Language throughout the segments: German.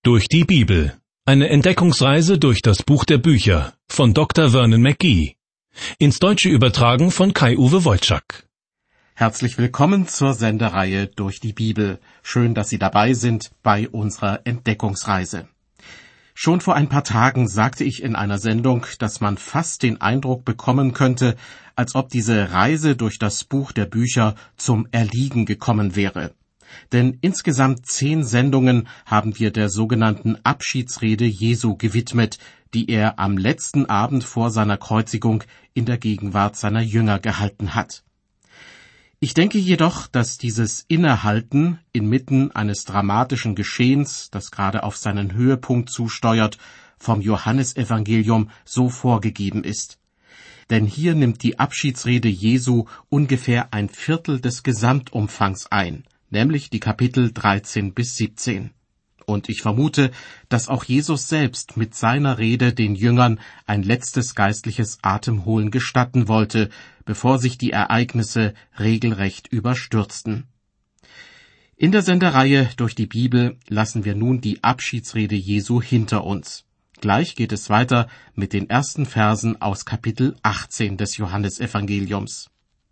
Durch die Bibel. Eine Entdeckungsreise durch das Buch der Bücher von Dr. Vernon McGee. Ins Deutsche übertragen von Kai-Uwe Wojczak. Herzlich willkommen zur Sendereihe Durch die Bibel. Schön, dass Sie dabei sind bei unserer Entdeckungsreise. Schon vor ein paar Tagen sagte ich in einer Sendung, dass man fast den Eindruck bekommen könnte, als ob diese Reise durch das Buch der Bücher zum Erliegen gekommen wäre. Denn insgesamt 10 Sendungen haben wir der sogenannten Abschiedsrede Jesu gewidmet, die er am letzten Abend vor seiner Kreuzigung in der Gegenwart seiner Jünger gehalten hat. Ich denke jedoch, dass dieses Innehalten inmitten eines dramatischen Geschehens, das gerade auf seinen Höhepunkt zusteuert, vom Johannesevangelium so vorgegeben ist. Denn hier nimmt die Abschiedsrede Jesu ungefähr ein Viertel des Gesamtumfangs ein, nämlich die Kapitel 13 bis 17. Und ich vermute, dass auch Jesus selbst mit seiner Rede den Jüngern ein letztes geistliches Atemholen gestatten wollte, bevor sich die Ereignisse regelrecht überstürzten. In der Sendereihe Durch die Bibel lassen wir nun die Abschiedsrede Jesu hinter uns. Gleich geht es weiter mit den ersten Versen aus Kapitel 18 des Johannesevangeliums.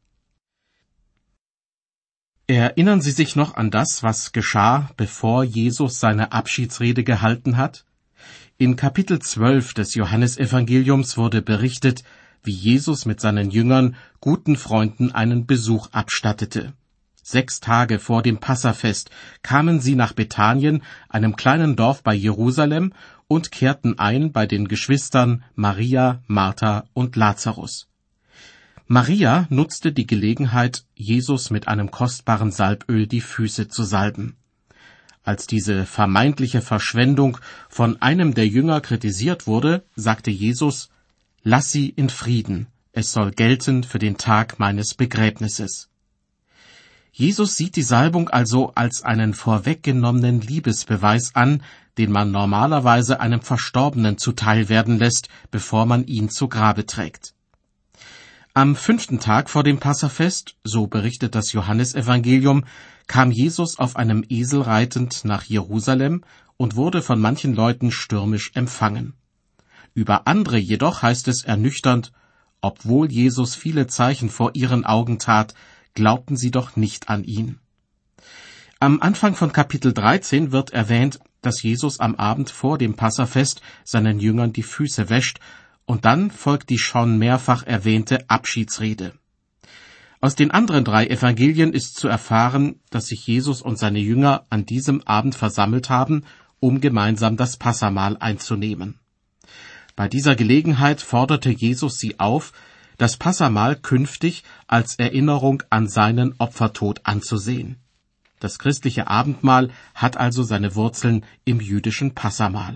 Erinnern Sie sich noch an das, was geschah, bevor Jesus seine Abschiedsrede gehalten hat? In Kapitel 12 des Johannesevangeliums wurde berichtet, wie Jesus mit seinen Jüngern, guten Freunden, einen Besuch abstattete. 6 Tage vor dem Passafest kamen sie nach Bethanien, einem kleinen Dorf bei Jerusalem, und kehrten ein bei den Geschwistern Maria, Martha und Lazarus. Maria nutzte die Gelegenheit, Jesus mit einem kostbaren Salböl die Füße zu salben. Als diese vermeintliche Verschwendung von einem der Jünger kritisiert wurde, sagte Jesus: »Lass sie in Frieden, es soll gelten für den Tag meines Begräbnisses.« Jesus sieht die Salbung also als einen vorweggenommenen Liebesbeweis an, den man normalerweise einem Verstorbenen zuteil werden lässt, bevor man ihn zu Grabe trägt. Am 5. Tag vor dem Passafest, so berichtet das Johannesevangelium, kam Jesus auf einem Esel reitend nach Jerusalem und wurde von manchen Leuten stürmisch empfangen. Über andere jedoch heißt es ernüchternd: Obwohl Jesus viele Zeichen vor ihren Augen tat, glaubten sie doch nicht an ihn. Am Anfang von Kapitel 13 wird erwähnt, dass Jesus am Abend vor dem Passafest seinen Jüngern die Füße wäscht, und dann folgt die schon mehrfach erwähnte Abschiedsrede. Aus den anderen 3 Evangelien ist zu erfahren, dass sich Jesus und seine Jünger an diesem Abend versammelt haben, um gemeinsam das Passahmahl einzunehmen. Bei dieser Gelegenheit forderte Jesus sie auf, das Passahmahl künftig als Erinnerung an seinen Opfertod anzusehen. Das christliche Abendmahl hat also seine Wurzeln im jüdischen Passahmahl.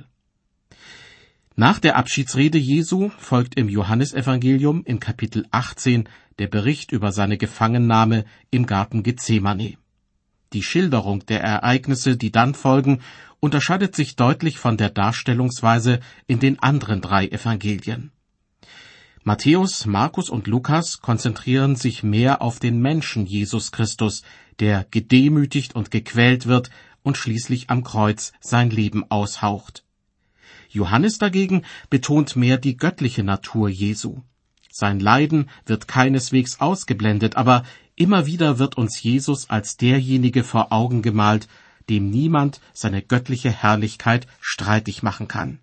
Nach der Abschiedsrede Jesu folgt im Johannesevangelium in Kapitel 18 der Bericht über seine Gefangennahme im Garten Gethsemane. Die Schilderung der Ereignisse, die dann folgen, unterscheidet sich deutlich von der Darstellungsweise in den anderen 3 Evangelien. Matthäus, Markus und Lukas konzentrieren sich mehr auf den Menschen Jesus Christus, der gedemütigt und gequält wird und schließlich am Kreuz sein Leben aushaucht. Johannes dagegen betont mehr die göttliche Natur Jesu. Sein Leiden wird keineswegs ausgeblendet, aber immer wieder wird uns Jesus als derjenige vor Augen gemalt, dem niemand seine göttliche Herrlichkeit streitig machen kann.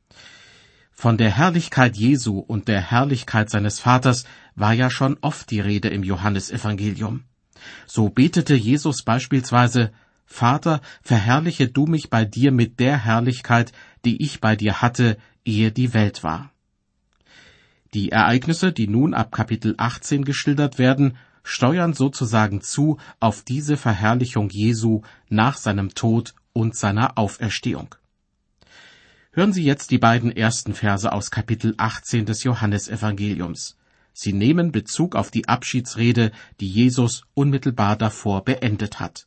Von der Herrlichkeit Jesu und der Herrlichkeit seines Vaters war ja schon oft die Rede im Johannesevangelium. So betete Jesus beispielsweise: »Vater, verherrliche du mich bei dir mit der Herrlichkeit, die ich bei dir hatte, ehe die Welt war.« Die Ereignisse, die nun ab Kapitel 18 geschildert werden, steuern sozusagen zu auf diese Verherrlichung Jesu nach seinem Tod und seiner Auferstehung. Hören Sie jetzt die beiden ersten Verse aus Kapitel 18 des Johannesevangeliums. Sie nehmen Bezug auf die Abschiedsrede, die Jesus unmittelbar davor beendet hat.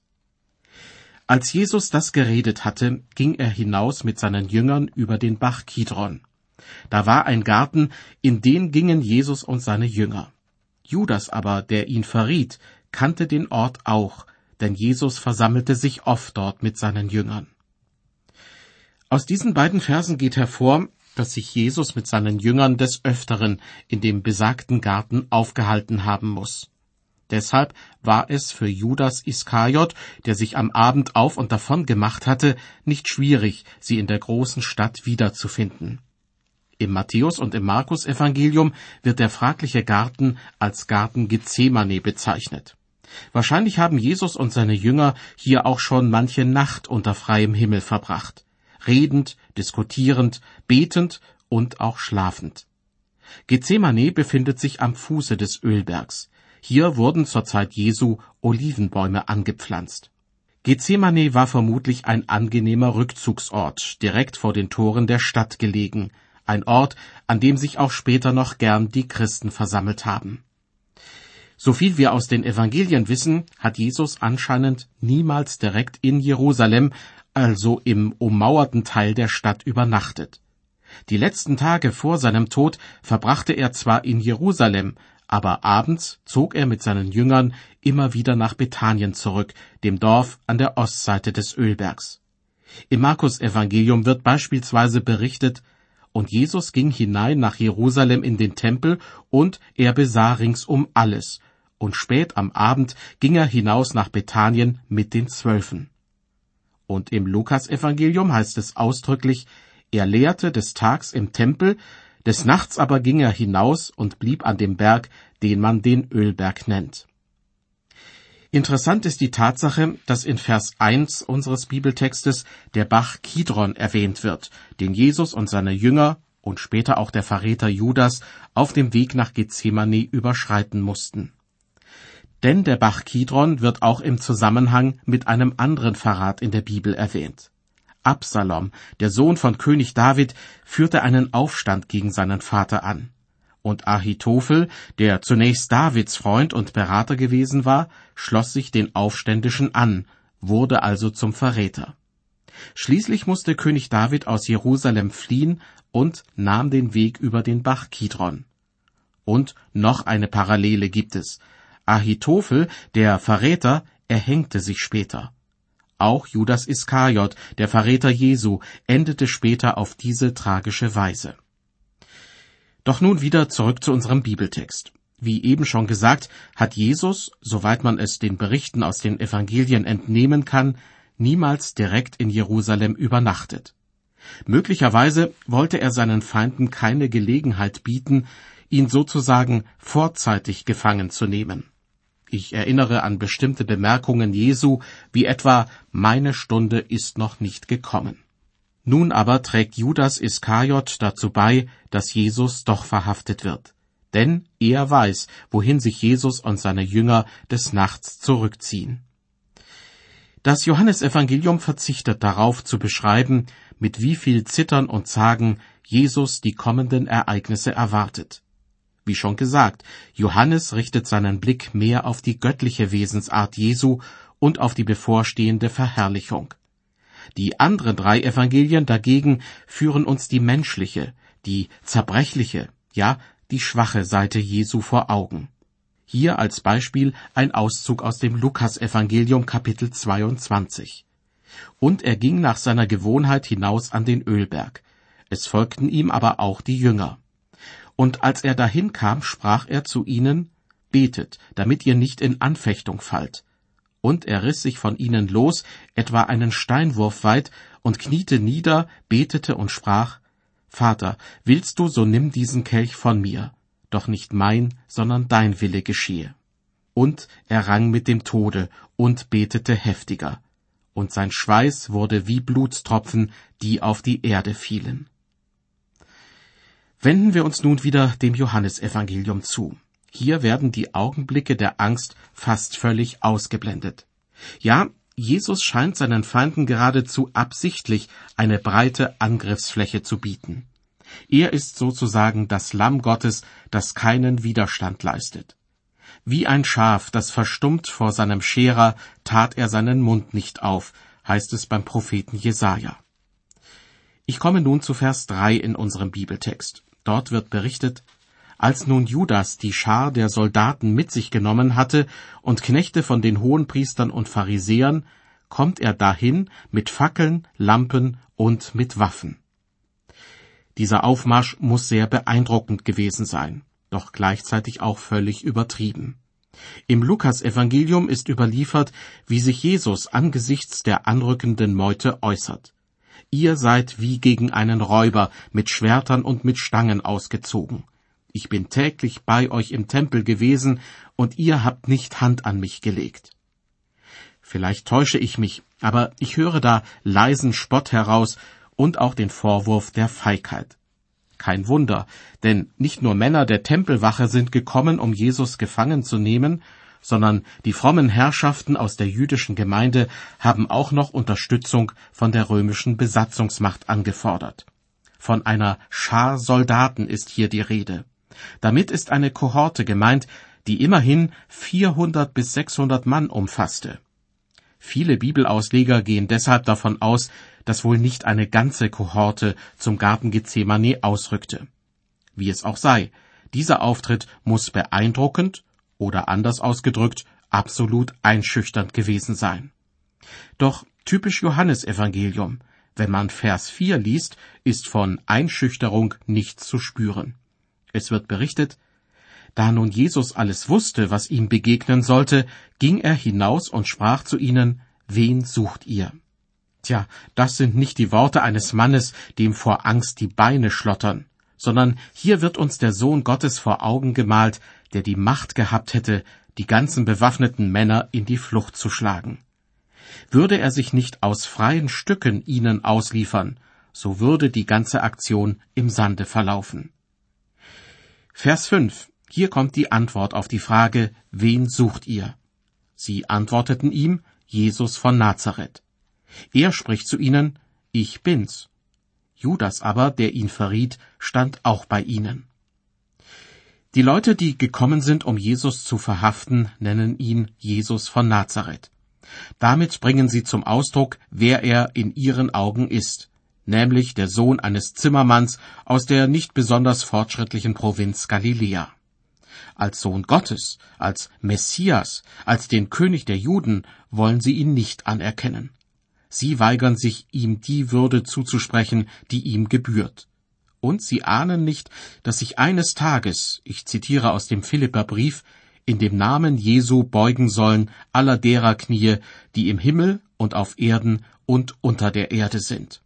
Als Jesus das geredet hatte, ging er hinaus mit seinen Jüngern über den Bach Kidron. Da war ein Garten, in den gingen Jesus und seine Jünger. Judas aber, der ihn verriet, kannte den Ort auch, denn Jesus versammelte sich oft dort mit seinen Jüngern. Aus diesen beiden Versen geht hervor, dass sich Jesus mit seinen Jüngern des Öfteren in dem besagten Garten aufgehalten haben muss. Deshalb war es für Judas Iskariot, der sich am Abend auf und davon gemacht hatte, nicht schwierig, sie in der großen Stadt wiederzufinden. Im Matthäus- und im Markus-Evangelium wird der fragliche Garten als Garten Gethsemane bezeichnet. Wahrscheinlich haben Jesus und seine Jünger hier auch schon manche Nacht unter freiem Himmel verbracht, redend, diskutierend, betend und auch schlafend. Gethsemane befindet sich am Fuße des Ölbergs. Hier wurden zur Zeit Jesu Olivenbäume angepflanzt. Gethsemane war vermutlich ein angenehmer Rückzugsort, direkt vor den Toren der Stadt gelegen, ein Ort, an dem sich auch später noch gern die Christen versammelt haben. Soviel wir aus den Evangelien wissen, hat Jesus anscheinend niemals direkt in Jerusalem, also im ummauerten Teil der Stadt, übernachtet. Die letzten Tage vor seinem Tod verbrachte er zwar in Jerusalem, aber abends zog er mit seinen Jüngern immer wieder nach Bethanien zurück, dem Dorf an der Ostseite des Ölbergs. Im Markus-Evangelium wird beispielsweise berichtet: Und Jesus ging hinein nach Jerusalem in den Tempel, und er besah ringsum alles. Und spät am Abend ging er hinaus nach Bethanien mit den 12. Und im Lukas-Evangelium heißt es ausdrücklich: Er lehrte des Tags im Tempel, des Nachts aber ging er hinaus und blieb an dem Berg, den man den Ölberg nennt. Interessant ist die Tatsache, dass in Vers 1 unseres Bibeltextes der Bach Kidron erwähnt wird, den Jesus und seine Jünger und später auch der Verräter Judas auf dem Weg nach Gethsemane überschreiten mussten. Denn der Bach Kidron wird auch im Zusammenhang mit einem anderen Verrat in der Bibel erwähnt. Absalom, der Sohn von König David, führte einen Aufstand gegen seinen Vater an. Und Ahitophel, der zunächst Davids Freund und Berater gewesen war, schloss sich den Aufständischen an, wurde also zum Verräter. Schließlich musste König David aus Jerusalem fliehen und nahm den Weg über den Bach Kidron. Und noch eine Parallele gibt es. Ahitophel, der Verräter, erhängte sich später. Auch Judas Iskariot, der Verräter Jesu, endete später auf diese tragische Weise. Doch nun wieder zurück zu unserem Bibeltext. Wie eben schon gesagt, hat Jesus, soweit man es den Berichten aus den Evangelien entnehmen kann, niemals direkt in Jerusalem übernachtet. Möglicherweise wollte er seinen Feinden keine Gelegenheit bieten, ihn sozusagen vorzeitig gefangen zu nehmen. Ich erinnere an bestimmte Bemerkungen Jesu, wie etwa: Meine Stunde ist noch nicht gekommen. Nun aber trägt Judas Iskariot dazu bei, dass Jesus doch verhaftet wird. Denn er weiß, wohin sich Jesus und seine Jünger des Nachts zurückziehen. Das Johannesevangelium verzichtet darauf zu beschreiben, mit wie viel Zittern und Zagen Jesus die kommenden Ereignisse erwartet. Wie schon gesagt, Johannes richtet seinen Blick mehr auf die göttliche Wesensart Jesu und auf die bevorstehende Verherrlichung. Die anderen 3 Evangelien dagegen führen uns die menschliche, die zerbrechliche, ja, die schwache Seite Jesu vor Augen. Hier als Beispiel ein Auszug aus dem Lukas-Evangelium Kapitel 22. Und er ging nach seiner Gewohnheit hinaus an den Ölberg. Es folgten ihm aber auch die Jünger. Und als er dahin kam, sprach er zu ihnen: Betet, damit ihr nicht in Anfechtung fallt. Und er riss sich von ihnen los, etwa einen Steinwurf weit, und kniete nieder, betete und sprach: Vater, willst du, so nimm diesen Kelch von mir, doch nicht mein, sondern dein Wille geschehe. Und er rang mit dem Tode und betete heftiger. Und sein Schweiß wurde wie Blutstropfen, die auf die Erde fielen. Wenden wir uns nun wieder dem Johannesevangelium zu. Hier werden die Augenblicke der Angst fast völlig ausgeblendet. Ja, Jesus scheint seinen Feinden geradezu absichtlich eine breite Angriffsfläche zu bieten. Er ist sozusagen das Lamm Gottes, das keinen Widerstand leistet. Wie ein Schaf, das verstummt vor seinem Scherer, tat er seinen Mund nicht auf, heißt es beim Propheten Jesaja. Ich komme nun zu Vers 3 in unserem Bibeltext. Dort wird berichtet: Als nun Judas die Schar der Soldaten mit sich genommen hatte und Knechte von den Hohenpriestern und Pharisäern, kommt er dahin mit Fackeln, Lampen und mit Waffen. Dieser Aufmarsch muss sehr beeindruckend gewesen sein, doch gleichzeitig auch völlig übertrieben. Im Lukas-Evangelium ist überliefert, wie sich Jesus angesichts der anrückenden Meute äußert. Ihr seid wie gegen einen Räuber mit Schwertern und mit Stangen ausgezogen. Ich bin täglich bei euch im Tempel gewesen, und ihr habt nicht Hand an mich gelegt. Vielleicht täusche ich mich, aber ich höre da leisen Spott heraus und auch den Vorwurf der Feigheit. Kein Wunder, denn nicht nur Männer der Tempelwache sind gekommen, um Jesus gefangen zu nehmen, sondern die frommen Herrschaften aus der jüdischen Gemeinde haben auch noch Unterstützung von der römischen Besatzungsmacht angefordert. Von einer Schar Soldaten ist hier die Rede. Damit ist eine Kohorte gemeint, die immerhin 400 bis 600 Mann umfasste. Viele Bibelausleger gehen deshalb davon aus, dass wohl nicht eine ganze Kohorte zum Garten Gethsemane ausrückte. Wie es auch sei, dieser Auftritt muss beeindruckend oder anders ausgedrückt absolut einschüchternd gewesen sein. Doch typisch Johannesevangelium, wenn man Vers 4 liest, ist von Einschüchterung nichts zu spüren. Es wird berichtet: Da nun Jesus alles wusste, was ihm begegnen sollte, ging er hinaus und sprach zu ihnen: Wen sucht ihr? Tja, das sind nicht die Worte eines Mannes, dem vor Angst die Beine schlottern, sondern hier wird uns der Sohn Gottes vor Augen gemalt, der die Macht gehabt hätte, die ganzen bewaffneten Männer in die Flucht zu schlagen. Würde er sich nicht aus freien Stücken ihnen ausliefern, so würde die ganze Aktion im Sande verlaufen. Vers 5. Hier kommt die Antwort auf die Frage: Wen sucht ihr? Sie antworteten ihm: Jesus von Nazareth. Er spricht zu ihnen: Ich bin's. Judas aber, der ihn verriet, stand auch bei ihnen. Die Leute, die gekommen sind, um Jesus zu verhaften, nennen ihn Jesus von Nazareth. Damit bringen sie zum Ausdruck, wer er in ihren Augen ist, nämlich der Sohn eines Zimmermanns aus der nicht besonders fortschrittlichen Provinz Galiläa. Als Sohn Gottes, als Messias, als den König der Juden wollen sie ihn nicht anerkennen. Sie weigern sich, ihm die Würde zuzusprechen, die ihm gebührt. Und sie ahnen nicht, dass sich eines Tages, ich zitiere aus dem Philipperbrief, in dem Namen Jesu beugen sollen aller derer Knie, die im Himmel und auf Erden und unter der Erde sind.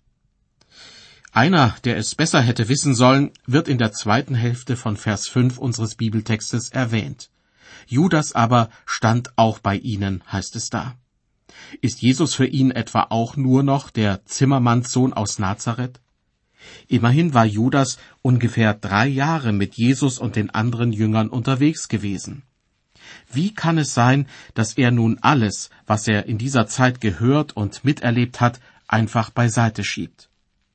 Einer, der es besser hätte wissen sollen, wird in der zweiten Hälfte von Vers 5 unseres Bibeltextes erwähnt. Judas aber stand auch bei ihnen, heißt es da. Ist Jesus für ihn etwa auch nur noch der Zimmermannssohn aus Nazareth? Immerhin war Judas ungefähr 3 Jahre mit Jesus und den anderen Jüngern unterwegs gewesen. Wie kann es sein, dass er nun alles, was er in dieser Zeit gehört und miterlebt hat, einfach beiseite schiebt?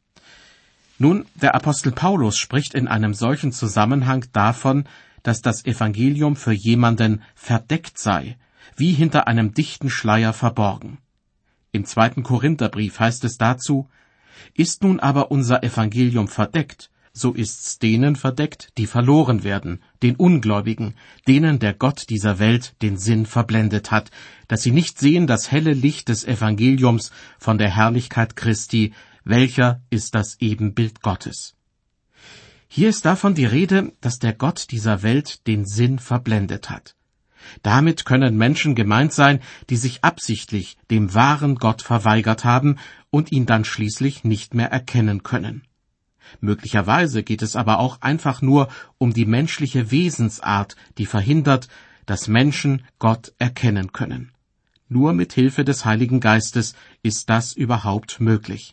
Nun, der Apostel Paulus spricht in einem solchen Zusammenhang davon, dass das Evangelium für jemanden verdeckt sei, wie hinter einem dichten Schleier verborgen. Im 2. Korintherbrief heißt es dazu: Ist nun aber unser Evangelium verdeckt, so ist's denen verdeckt, die verloren werden, den Ungläubigen, denen der Gott dieser Welt den Sinn verblendet hat, dass sie nicht sehen das helle Licht des Evangeliums von der Herrlichkeit Christi, welcher ist das Ebenbild Gottes. Hier ist davon die Rede, dass der Gott dieser Welt den Sinn verblendet hat. Damit können Menschen gemeint sein, die sich absichtlich dem wahren Gott verweigert haben und ihn dann schließlich nicht mehr erkennen können. Möglicherweise geht es aber auch einfach nur um die menschliche Wesensart, die verhindert, dass Menschen Gott erkennen können. Nur mit Hilfe des Heiligen Geistes ist das überhaupt möglich.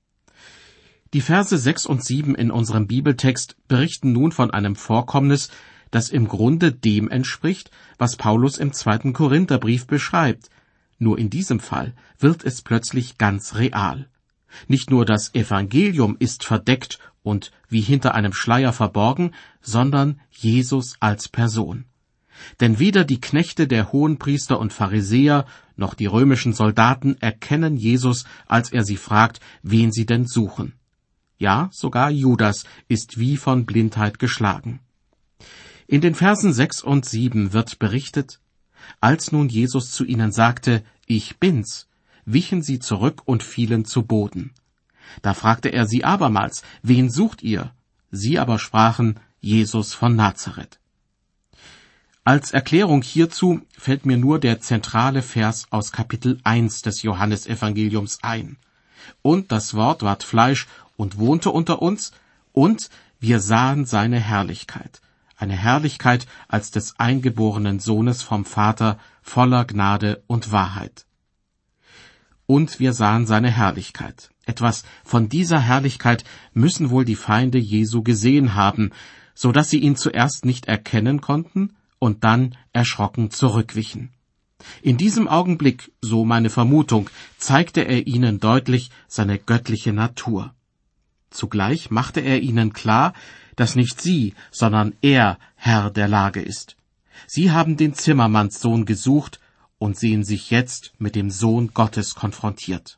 Die Verse 6 und 7 in unserem Bibeltext berichten nun von einem Vorkommnis, das im Grunde dem entspricht, was Paulus im 2. Korintherbrief beschreibt. Nur in diesem Fall wird es plötzlich ganz real. Nicht nur das Evangelium ist verdeckt und wie hinter einem Schleier verborgen, sondern Jesus als Person. Denn weder die Knechte der Hohenpriester und Pharisäer noch die römischen Soldaten erkennen Jesus, als er sie fragt, wen sie denn suchen. Ja, sogar Judas ist wie von Blindheit geschlagen. In den Versen 6 und 7 wird berichtet: Als nun Jesus zu ihnen sagte, Ich bin's, wichen sie zurück und fielen zu Boden. Da fragte er sie abermals: »Wen sucht ihr?« Sie aber sprachen: »Jesus von Nazareth.« Als Erklärung hierzu fällt mir nur der zentrale Vers aus Kapitel 1 des Johannesevangeliums ein. »Und das Wort ward Fleisch und wohnte unter uns, und wir sahen seine Herrlichkeit, eine Herrlichkeit als des eingeborenen Sohnes vom Vater, voller Gnade und Wahrheit.« Und wir sahen seine Herrlichkeit. Etwas von dieser Herrlichkeit müssen wohl die Feinde Jesu gesehen haben, so dass sie ihn zuerst nicht erkennen konnten und dann erschrocken zurückwichen. In diesem Augenblick, so meine Vermutung, zeigte er ihnen deutlich seine göttliche Natur. Zugleich machte er ihnen klar, dass nicht sie, sondern er Herr der Lage ist. Sie haben den Zimmermannssohn gesucht und sehen sich jetzt mit dem Sohn Gottes konfrontiert.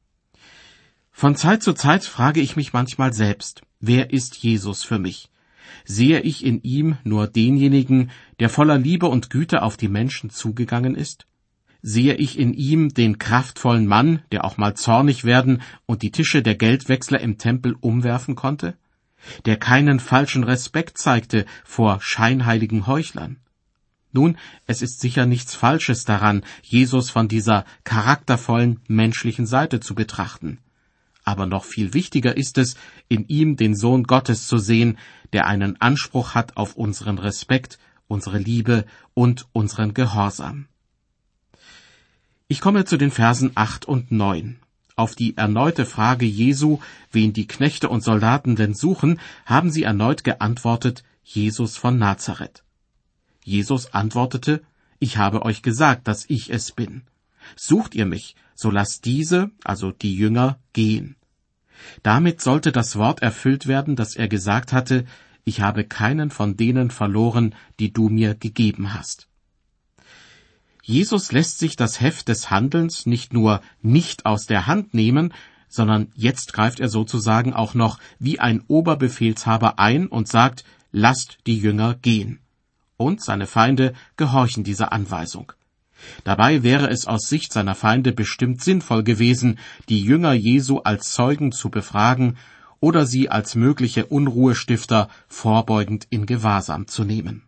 Von Zeit zu Zeit frage ich mich manchmal selbst: Wer ist Jesus für mich? Sehe ich in ihm nur denjenigen, der voller Liebe und Güte auf die Menschen zugegangen ist? Sehe ich in ihm den kraftvollen Mann, der auch mal zornig werden und die Tische der Geldwechsler im Tempel umwerfen konnte? Der keinen falschen Respekt zeigte vor scheinheiligen Heuchlern? Nun, es ist sicher nichts Falsches daran, Jesus von dieser charaktervollen menschlichen Seite zu betrachten. Aber noch viel wichtiger ist es, in ihm den Sohn Gottes zu sehen, der einen Anspruch hat auf unseren Respekt, unsere Liebe und unseren Gehorsam. Ich komme zu den Versen 8 und 9. Auf die erneute Frage Jesu, wen die Knechte und Soldaten denn suchen, haben sie erneut geantwortet: Jesus von Nazareth. Jesus antwortete: Ich habe euch gesagt, dass ich es bin. Sucht ihr mich, so lasst diese, also die Jünger, gehen. Damit sollte das Wort erfüllt werden, das er gesagt hatte: Ich habe keinen von denen verloren, die du mir gegeben hast. Jesus lässt sich das Heft des Handelns nicht nur nicht aus der Hand nehmen, sondern jetzt greift er sozusagen auch noch wie ein Oberbefehlshaber ein und sagt: Lasst die Jünger gehen. Und seine Feinde gehorchen dieser Anweisung. Dabei wäre es aus Sicht seiner Feinde bestimmt sinnvoll gewesen, die Jünger Jesu als Zeugen zu befragen oder sie als mögliche Unruhestifter vorbeugend in Gewahrsam zu nehmen.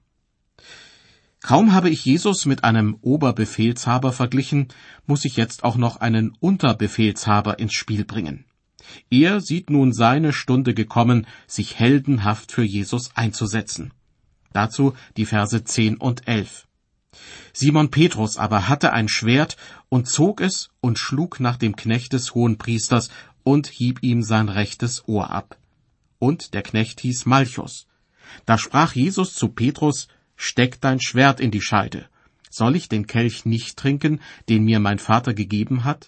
Kaum habe ich Jesus mit einem Oberbefehlshaber verglichen, muss ich jetzt auch noch einen Unterbefehlshaber ins Spiel bringen. Er sieht nun seine Stunde gekommen, sich heldenhaft für Jesus einzusetzen. Dazu die Verse 10 und 11. Simon Petrus aber hatte ein Schwert und zog es und schlug nach dem Knecht des Hohenpriesters und hieb ihm sein rechtes Ohr ab. Und der Knecht hieß Malchus. Da sprach Jesus zu Petrus: Steck dein Schwert in die Scheide. Soll ich den Kelch nicht trinken, den mir mein Vater gegeben hat?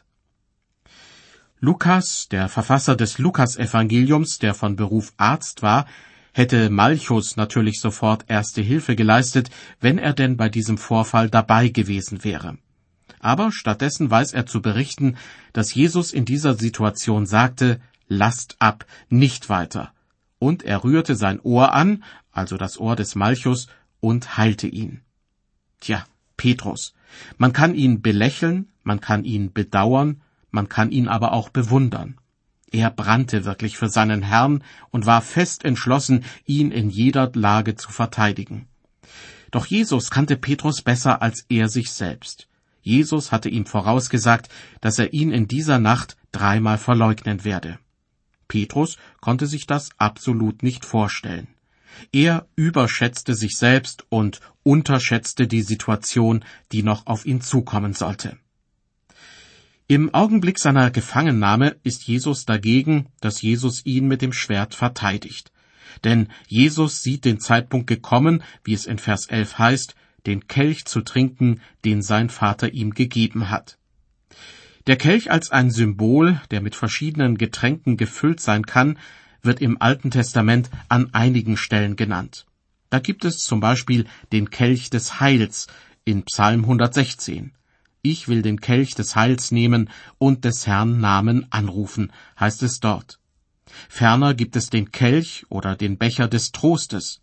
Lukas, der Verfasser des Lukas-Evangeliums, der von Beruf Arzt war, hätte Malchus natürlich sofort erste Hilfe geleistet, wenn er denn bei diesem Vorfall dabei gewesen wäre. Aber stattdessen weiß er zu berichten, dass Jesus in dieser Situation sagte: Lasst ab, nicht weiter. Und er rührte sein Ohr an, also das Ohr des Malchus, und heilte ihn. Tja, Petrus. Man kann ihn belächeln, man kann ihn bedauern, man kann ihn aber auch bewundern. Er brannte wirklich für seinen Herrn und war fest entschlossen, ihn in jeder Lage zu verteidigen. Doch Jesus kannte Petrus besser als er sich selbst. Jesus hatte ihm vorausgesagt, dass er ihn in dieser Nacht 3-mal verleugnen werde. Petrus konnte sich das absolut nicht vorstellen. Er überschätzte sich selbst und unterschätzte die Situation, die noch auf ihn zukommen sollte. Im Augenblick seiner Gefangennahme ist Jesus dagegen, dass Jesus ihn mit dem Schwert verteidigt. Denn Jesus sieht den Zeitpunkt gekommen, wie es in Vers 11 heißt, den Kelch zu trinken, den sein Vater ihm gegeben hat. Der Kelch als ein Symbol, der mit verschiedenen Getränken gefüllt sein kann, wird im Alten Testament an einigen Stellen genannt. Da gibt es zum Beispiel den Kelch des Heils in Psalm 116. Ich will den Kelch des Heils nehmen und des Herrn Namen anrufen, heißt es dort. Ferner gibt es den Kelch oder den Becher des Trostes.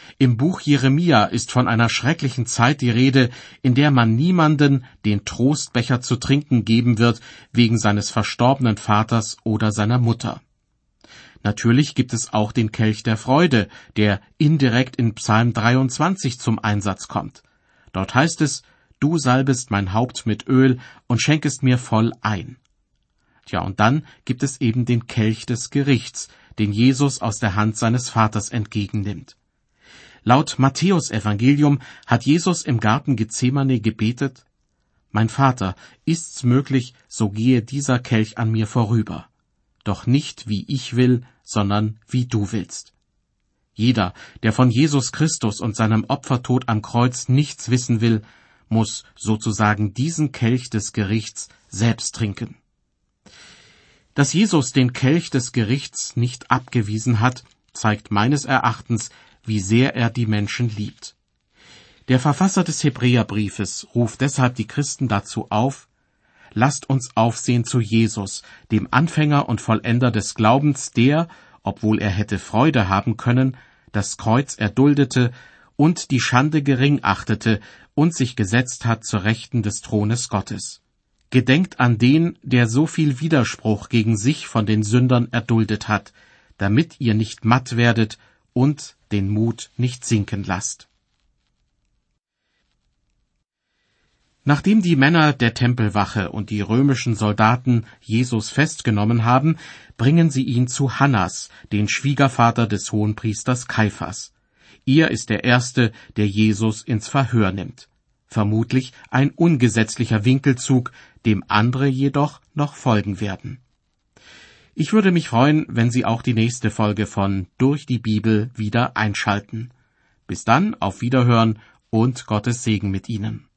Im Buch Jeremia ist von einer schrecklichen Zeit die Rede, in der man niemanden den Trostbecher zu trinken geben wird, wegen seines verstorbenen Vaters oder seiner Mutter. Natürlich gibt es auch den Kelch der Freude, der indirekt in Psalm 23 zum Einsatz kommt. Dort heißt es: Du salbest mein Haupt mit Öl und schenkest mir voll ein. Tja, und dann gibt es eben den Kelch des Gerichts, den Jesus aus der Hand seines Vaters entgegennimmt. Laut Matthäus-Evangelium hat Jesus im Garten Gethsemane gebetet: Mein Vater, ist's möglich, so gehe dieser Kelch an mir vorüber. Doch nicht wie ich will, sondern wie du willst. Jeder, der von Jesus Christus und seinem Opfertod am Kreuz nichts wissen will, muss sozusagen diesen Kelch des Gerichts selbst trinken. Dass Jesus den Kelch des Gerichts nicht abgewiesen hat, zeigt meines Erachtens, wie sehr er die Menschen liebt. Der Verfasser des Hebräerbriefes ruft deshalb die Christen dazu auf: Lasst uns aufsehen zu Jesus, dem Anfänger und Vollender des Glaubens, der, obwohl er hätte Freude haben können, das Kreuz erduldete und die Schande gering achtete und sich gesetzt hat zur Rechten des Thrones Gottes. Gedenkt an den, der so viel Widerspruch gegen sich von den Sündern erduldet hat, damit ihr nicht matt werdet und den Mut nicht sinken lasst. Nachdem die Männer der Tempelwache und die römischen Soldaten Jesus festgenommen haben, bringen sie ihn zu Hannas, den Schwiegervater des Hohenpriesters Kaiphas. Er ist der Erste, der Jesus ins Verhör nimmt. Vermutlich ein ungesetzlicher Winkelzug, dem andere jedoch noch folgen werden. Ich würde mich freuen, wenn Sie auch die nächste Folge von Durch die Bibel wieder einschalten. Bis dann, auf Wiederhören und Gottes Segen mit Ihnen.